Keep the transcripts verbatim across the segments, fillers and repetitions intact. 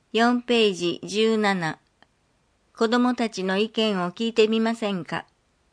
よんページじゅうなな。子供たちの意見を聞いてみませんか。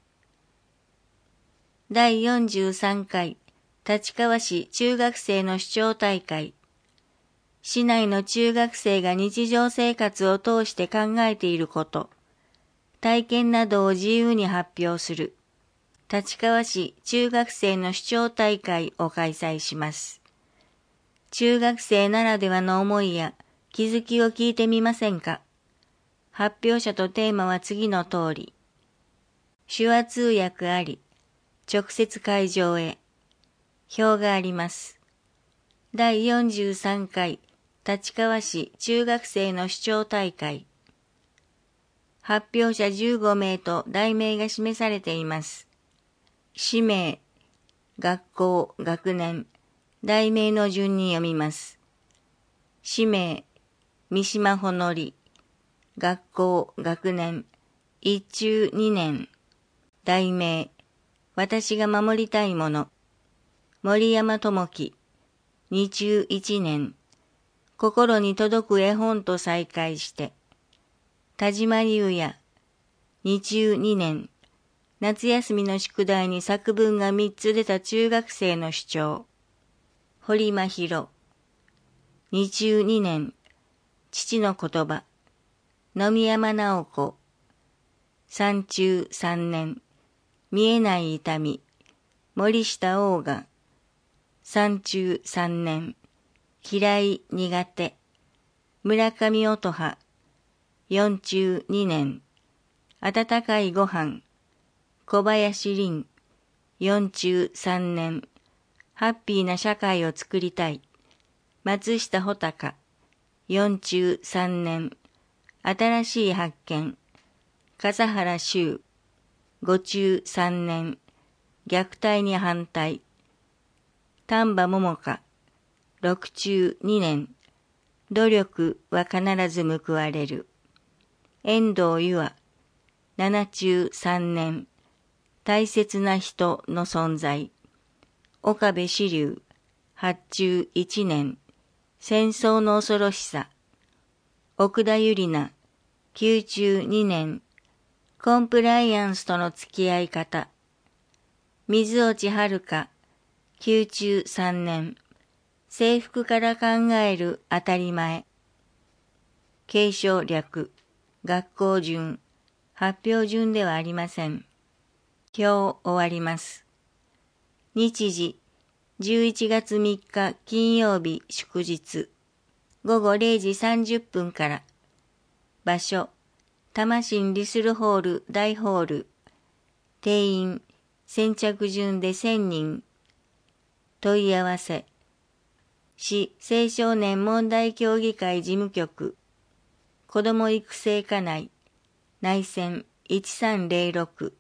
だいよんじゅうさんかい立川市中学生の主張大会。市内の中学生が日常生活を通して考えていること、体験などを自由に発表する、立川市中学生の主張大会を開催します。中学生ならではの思いや気づきを聞いてみませんか。発表者とテーマは次の通り。手話通訳あり、直接会場へ。表があります。だいよんじゅうさんかい立川市中学生の主張大会。発表者じゅうごめいと題名が示されています。氏名、学校、学年、題名の順に読みます。氏名、三島ほのり、学校、学年、一中二年、題名、私が守りたいもの、森山智樹、二中一年、心に届く絵本と再会して、田島優也、二中二年、夏休みの宿題に作文が三つ出た中学生の主張、堀真宙、二中二年、父の言葉、野見山直子、三中三年、見えない痛み、森下王が、三中三年、嫌い苦手、村上音羽、四中二年、温かいご飯、小林凛、四中三年、ハッピーな社会を作りたい、松下穂高、四中三年、新しい発見、笠原修、五中三年、虐待に反対、丹波桃香、六中二年、努力は必ず報われる、遠藤優愛、七中三年、大切な人の存在、岡部志龍、八中一年、戦争の恐ろしさ、奥田ゆりな、九中二年、コンプライアンスとの付き合い方、水落遥、九中三年、制服から考える当たり前、継承略、学校順、発表順ではありません。表終わります。日時、じゅういちがつみっか金曜日祝日、ごごれいじさんじゅっぷんから。場所、多摩市リスルホール大ホール。定員、先着順でせんにん。問い合わせ、市青少年問題協議会事務局、子ども育成課内、内線いちさんぜろろく。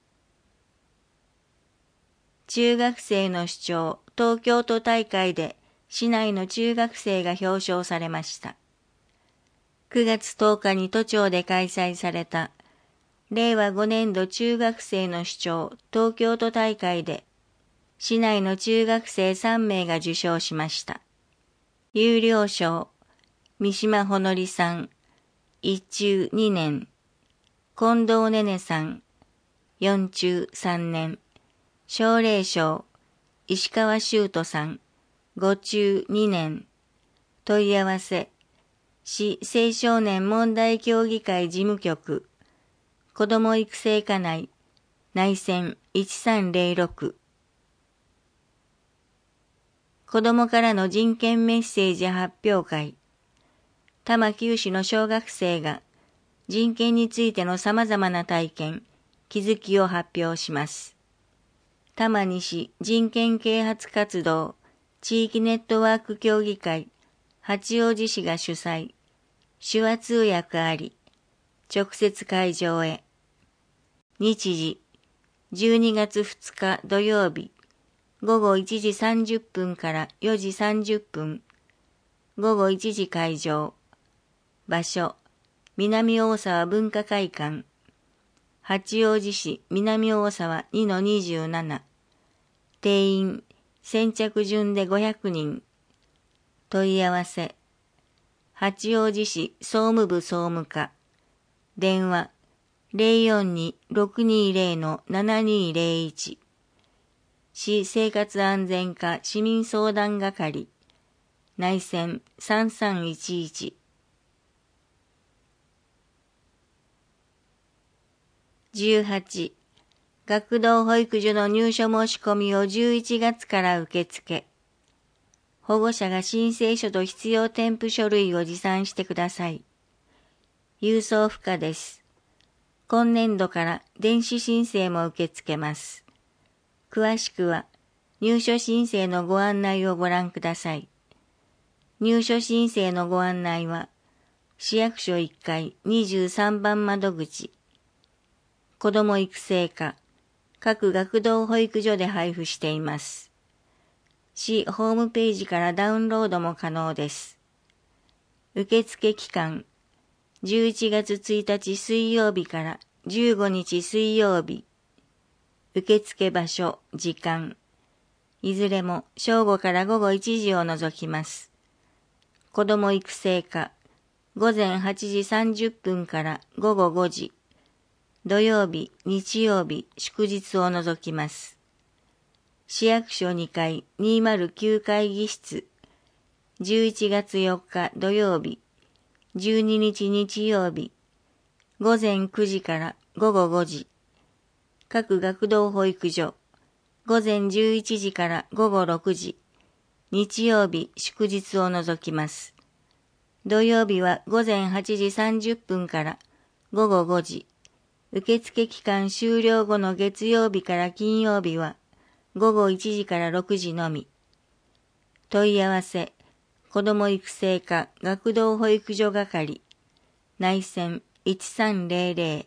中学生の主張東京都大会で市内の中学生が表彰されました。くがつとおかに都庁で開催されたれいわごねんど中学生の主張東京都大会で市内の中学生さんめいが受賞しました。優良賞、三島ほのりさん、一中にねん、近藤ねねさん、四中さんねん、奨励賞、石川修斗さん、五中にねん、問い合わせ、市青少年問題協議会事務局、子ども育成課内、内線いちさんぜろろく。子どもからの人権メッセージ発表会。多摩九市の小学生が人権についての様々な体験、気づきを発表します。多摩西人権啓発活動地域ネットワーク協議会八王子市が主催、手話通訳あり、直接会場へ。日時、じゅうにがつふつか土曜日、ごごいちじさんじゅっぷんからよじさんじゅっぷん、ごごいちじ会場。場所、南大沢文化会館、八王子市南大沢 にのにじゅうなな。定員、先着順でごひゃくにん。問い合わせ、 八王子市総務部総務課。電話 ゼロよんに ろくにゼロ の ななにゼロいち。市生活安全課市民相談係。内線さんさんいちいち。じゅうはち、学童保育所の入所申し込みをじゅういちがつから受け付け。保護者が申請書と必要添付書類を持参してください。郵送不可です。今年度から電子申請も受け付けます。詳しくは入所申請のご案内をご覧ください。入所申請のご案内は、市役所いっかいにじゅうさんばん窓口、子ども育成課、各学童保育所で配布しています。市ホームページからダウンロードも可能です。受付期間、じゅういちがつついたち水曜日からじゅうごにち水曜日。受付場所、時間、いずれも正午から午後いちじを除きます。子ども育成課、午前はちじさんじゅっぷんから午後ごじ。土曜日、日曜日、祝日を除きます。市役所にかいにまるきゅう会議室、じゅういちがつよっか土曜日、じゅうににち日曜日、午前くじから午後ごじ。各学童保育所、午前じゅういちじから午後ろくじ。日曜日、祝日を除きます。土曜日は午前はちじさんじゅっぷんから午後ごじ。受付期間終了後の月曜日から金曜日は午後いちじからろくじのみ。問い合わせ、子ども育成課学童保育所係、内線いちさんゼロゼロ。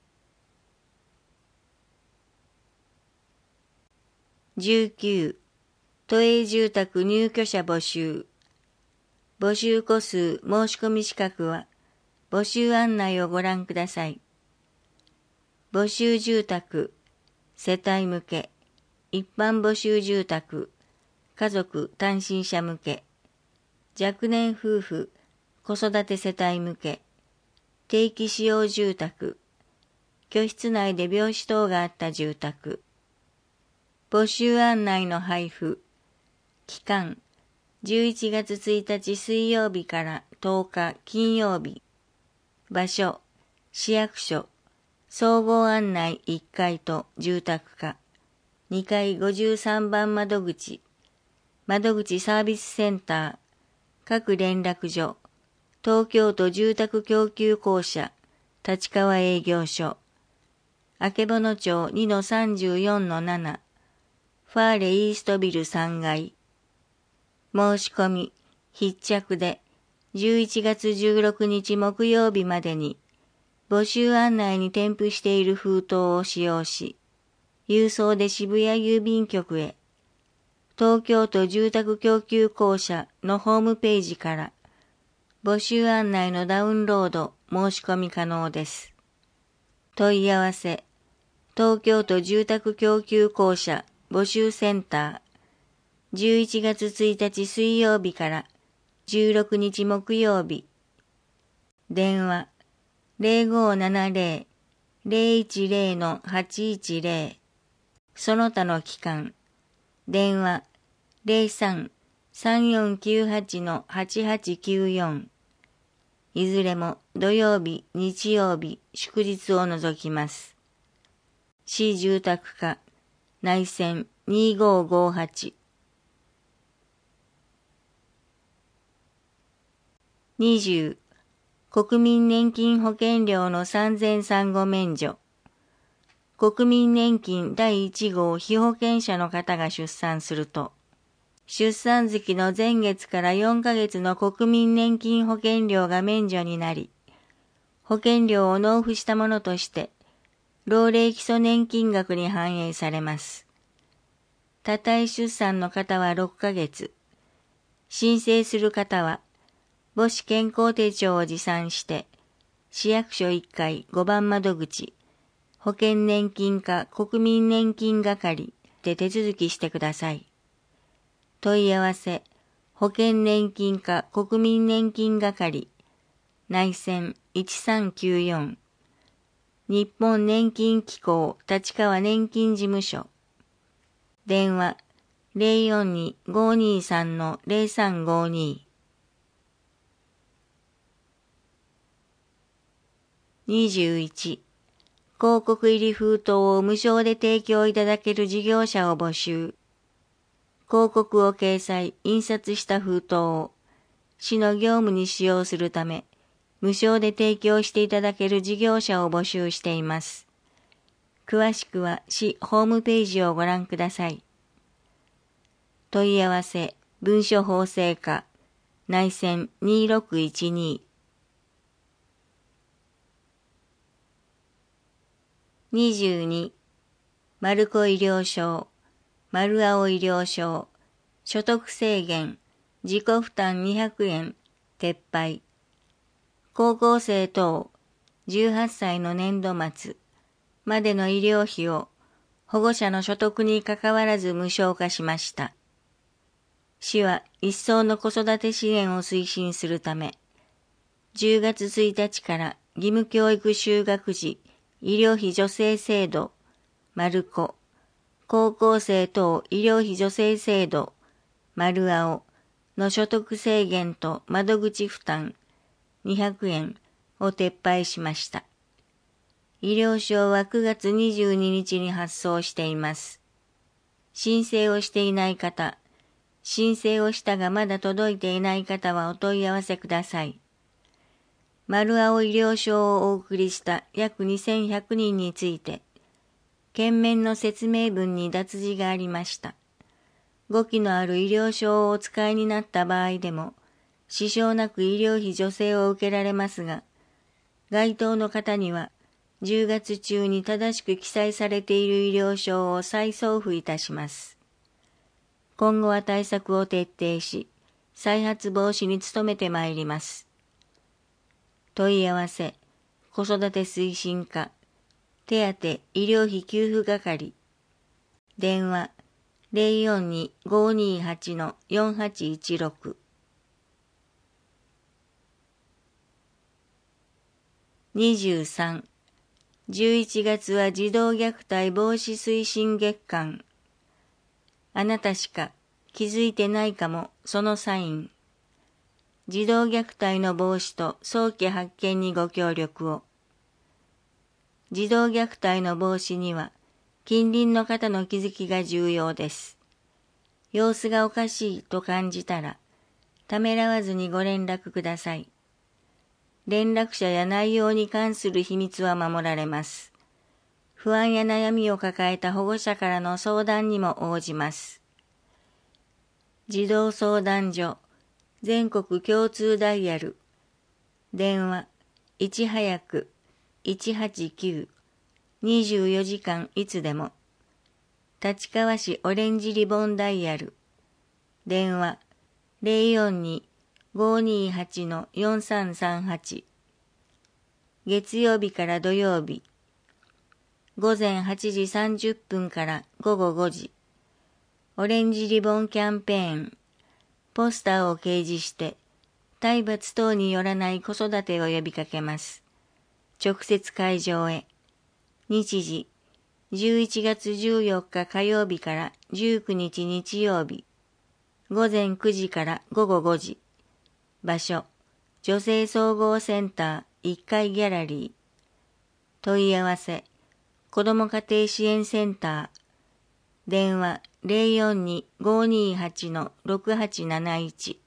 じゅうきゅう、都営住宅入居者募集。募集戸数申し込み資格は、募集案内をご覧ください。募集住宅、世帯向け、一般募集住宅、家族単身者向け、若年夫婦、子育て世帯向け、定期使用住宅、居室内で病死等があった住宅。募集案内の配布。期間、じゅういちがつついたち水曜日からとおか金曜日。場所、市役所、総合案内いっかいと住宅課、にかいごじゅうさんばん窓口、窓口サービスセンター、各連絡所、東京都住宅供給公社、立川営業所、曙町 にのさんじゅうよんのなな、ファーレイーストビルさんがい。申し込み、必着で、じゅういちがつじゅうろくにち木曜日までに、募集案内に添付している封筒を使用し、郵送で渋谷郵便局へ、東京都住宅供給公社のホームページから、募集案内のダウンロード申し込み可能です。問い合わせ、東京都住宅供給公社募集センター、じゅういちがつついたち水曜日からじゅうろくにち木曜日。電話ゼロごーななゼロ ゼロいちゼロのはちいちゼロ。その他の期間、電話ゼロさん さんよんきゅうはちのはちはちきゅうよん。いずれも土曜日、日曜日、祝日を除きます。市住宅課、内線にごーごーはち。にじゅう、国民年金保険料の産前産後免除。国民年金だいいち号被保険者の方が出産すると、出産月の前月からよんかげつの国民年金保険料が免除になり、保険料を納付したものとして、老齢基礎年金額に反映されます。多胎出産の方はろっかげつ、申請する方は、母子健康手帳を持参して、市役所いっかいごばん窓口、保険年金課国民年金係で手続きしてください。問い合わせ、 保険年金課国民年金係、内線いちさんきゅうよん、日本年金機構立川年金事務所、電話 ゼロよんに ごーにーさん ゼロさんごーにー。にじゅういち、広告入り封筒を無償で提供いただける事業者を募集。広告を掲載、印刷した封筒を市の業務に使用するため、無償で提供していただける事業者を募集しています。詳しくは市ホームページをご覧ください。問い合わせ、文書法制課、内線にろくいちに。にじゅうに、マルコ医療証、マルアオ医療証、所得制限、自己負担にひゃくえん、撤廃。高校生等、じゅうはっさいの年度末までの医療費を保護者の所得にかかわらず無償化しました。市は一層の子育て支援を推進するため、じゅうがつついたちから義務教育就学時医療費助成制度、マルコ、高校生等医療費助成制度、マルアオの所得制限と窓口負担にひゃくえんを撤廃しました。医療証はくがつにじゅうににちに発送しています。申請をしていない方、申請をしたがまだ届いていない方はお問い合わせください。マルアオ医療証をお送りした約にせんひゃくにんについて、件面の説明文に脱字がありました。誤記のある医療証をお使いになった場合でも、支障なく医療費助成を受けられますが、該当の方には、じゅうがつ中に正しく記載されている医療証を再送付いたします。今後は対策を徹底し、再発防止に努めてまいります。問い合わせ、子育て推進課、手当医療費給付係、電話 ゼロよんに ごーにーはち よんはちいちろく。にじゅうさん、じゅういちがつは児童虐待防止推進月間。あなたしか気づいてないかもそのサイン。児童虐待の防止と早期発見にご協力を。児童虐待の防止には近隣の方の気づきが重要です。様子がおかしいと感じたら、ためらわずにご連絡ください。連絡者や内容に関する秘密は守られます。不安や悩みを抱えた保護者からの相談にも応じます。児童相談所、全国共通ダイヤル、電話いち早くいちはちきゅう、にじゅうよじかんいつでも、立川市オレンジリボンダイヤル、電話ゼロよんに ごーにーはち よんさんさんはち、月曜日から土曜日、ごぜんはちじさんじゅっぷんからごごごじ、オレンジリボンキャンペーン、ポスターを掲示して、体罰等によらない子育てを呼びかけます。直接会場へ。日時、じゅういちがつじゅうよっか火曜日からじゅうくにち日曜日、ごぜんくじからごごごじ。場所、女性総合センターいっかいギャラリー。問い合わせ、子ども家庭支援センター。電話ゼロよんに ごーにーはち ろくはちなないち。